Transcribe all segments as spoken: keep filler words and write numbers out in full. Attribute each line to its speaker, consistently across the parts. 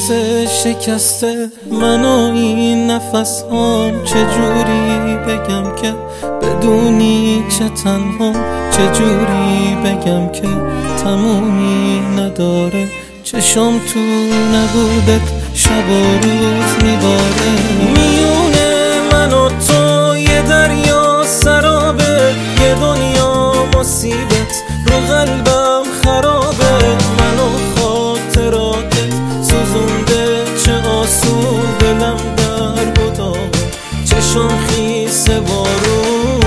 Speaker 1: ساز شکسته منو این نفس هام، چجوری بگم که بدونی چه تنها، چجوری بگم که تمومی نداره. چشم تو نبودت شب و روز میباره، میونه من و تو یه دریا سرابه، یه دنیا مصیبت رو قلبم خرابه. من و خاطراتت سوزونده چه آسون، دلم در بداغه چشم خیسه بارون.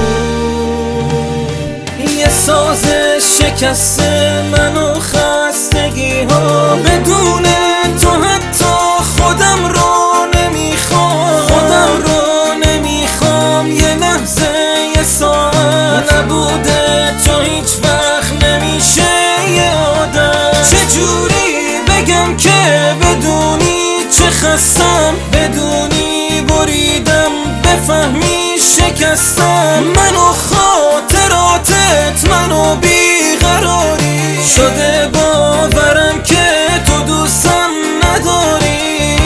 Speaker 1: یه ساز شکسته من و خستگی ها، بدون تو حتی خودم رو نمیخوام، خودم رو نمیخوام. یه لحظه یه ساعت نبوده تو هیچ وقت نمیشه یه آدم. چجوری بگم که بدونی چه خستم، بدونی بریدم بفهمی شکستم. منو خاطراتت منو بیقراری شده، باورم که تو دوستم نداری.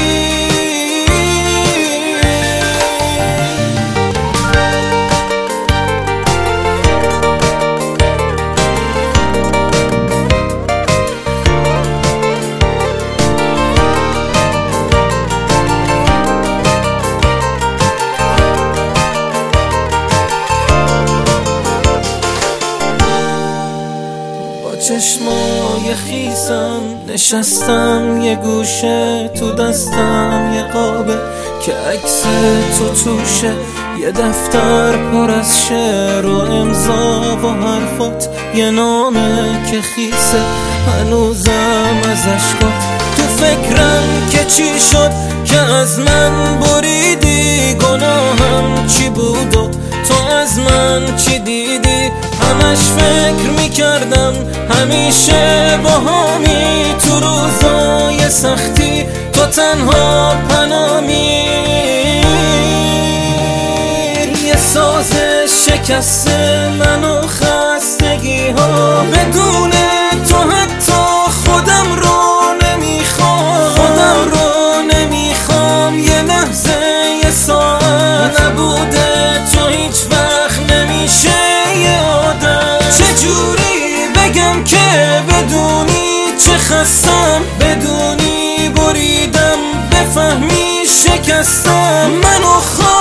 Speaker 1: چشمای خیسم نشستم یه گوشه، تو دستم یه قابه که عکس تو توشه، یه دفتر پر از شعر و امضا و حرفات، یه نامه که خیسه هنوزم از عشقات. تو فکرم که چی شد که از من بریدی، گناهم چی بود و تو از من چی دیدی. همش فکر میکردم همیشه با همی، تو روزای سختی تو تنها پنامی. یه ساز شکسته من و خستگی ها، بدون تو حتی خودم رو نمیخوام، خودم رو نمیخوام. یه لحظه یه ساعت نبوده تو هیچ وقت نمیشه یه آدم. چجوری بگم که بدونی چه خستم، بدونی بریدم بفهمی شکستم. منو